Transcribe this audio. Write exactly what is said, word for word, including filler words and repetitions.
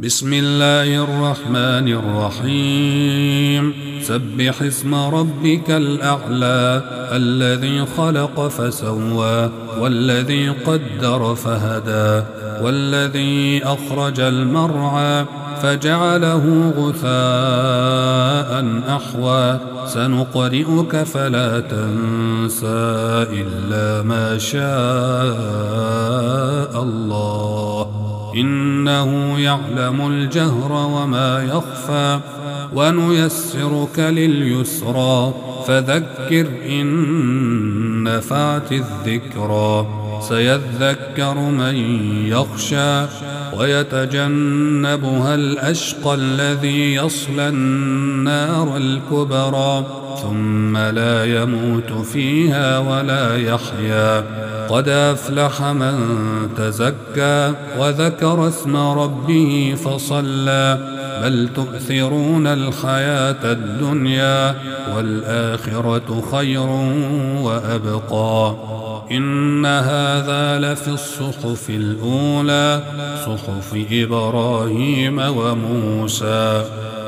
بسم الله الرحمن الرحيم سبح اسم ربك الأعلى الذي خلق فسوى والذي قدر فهدى والذي أخرج المرعى فجعله غثاء أحوى سنقرئك فلا تنسى إلا ما شاء الله إنه يعلم الجهر وما يخفى ونيسرك لليسرى فذكر إن نفعت الذكرى سيذكر من يخشى ويتجنبها الأشقى الذي يصلى النار الكبرى ثم لا يموت فيها ولا يحيا قد أفلح من تزكى وذكر اسم ربه فصلى بل تؤثرون الحياة الدنيا والآخرة خير وأبقى إن هذا لفي الصحف الأولى صحف إبراهيم وموسى.